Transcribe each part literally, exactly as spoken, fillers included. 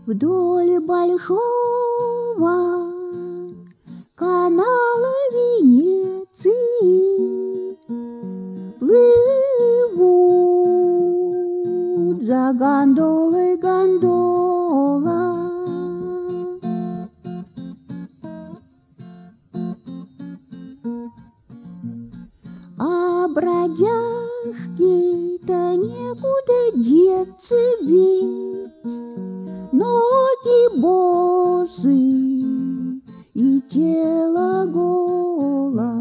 Вдоль большого канала Венеции плывут за гондолой гондола. А бродяжке-то некуда деться ведь, ноги босы и тело голо.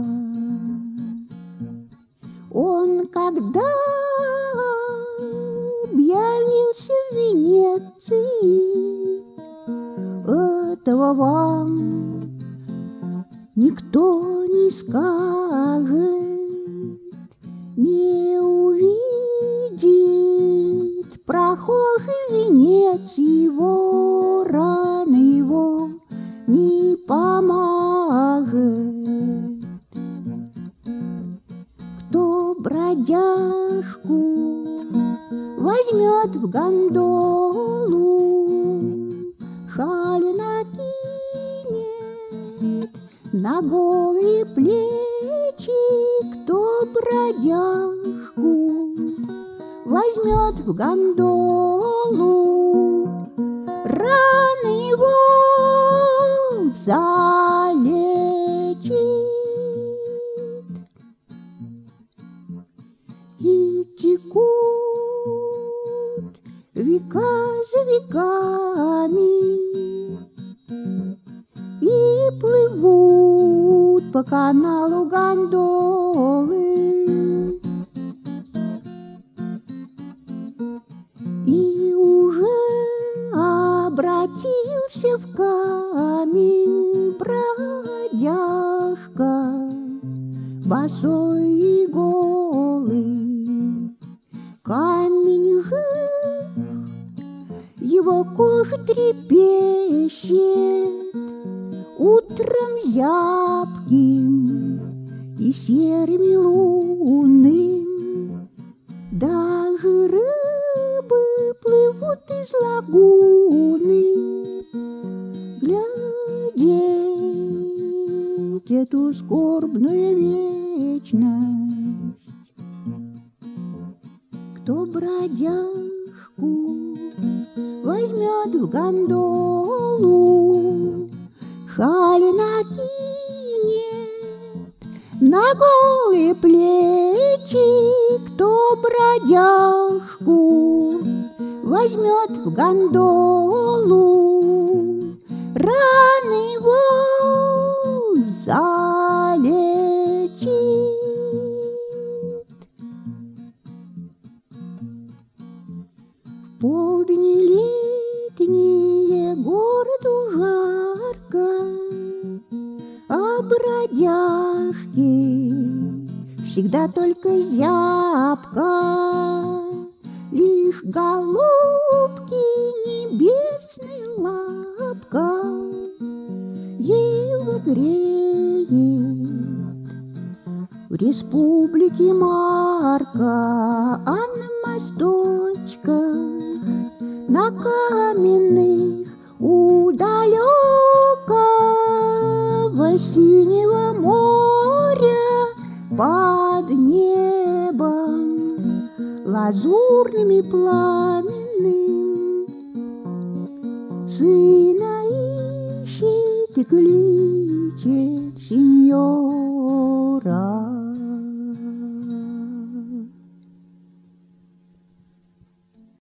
Он когда объявился в Венеции, этого вам никто не скажет. Не увидит прохожий венец его, раны его не помажет. Кто бродяжку возьмет в гондолу, шаль накинет на голые плечи. Кто бродяжку возьмет в гондолу, раны его залечит. И текут века за веками, и плывут по каналу гондолы. И уже обратился в камень бродяжка, босой и голый. Камень жив, его кожа трепещет утром зябким и серыми лунным. Даже рыбы плывут из лагуны глядеть эту скорбную вечность. Кто бродяжку возьмет в гондолу, шаль накинет на голые плечи. Кто бродяжку возьмет в гондолу, раны его залечит. В полдни летние городу жарко, а бродяжки всегда только зябко. Лишь голубки небесная лапка его греет. В республике Марка, а на мосточках, на каменных у далекого синего моря под небом лазурными пламенным сына ищет и кличет сеньор.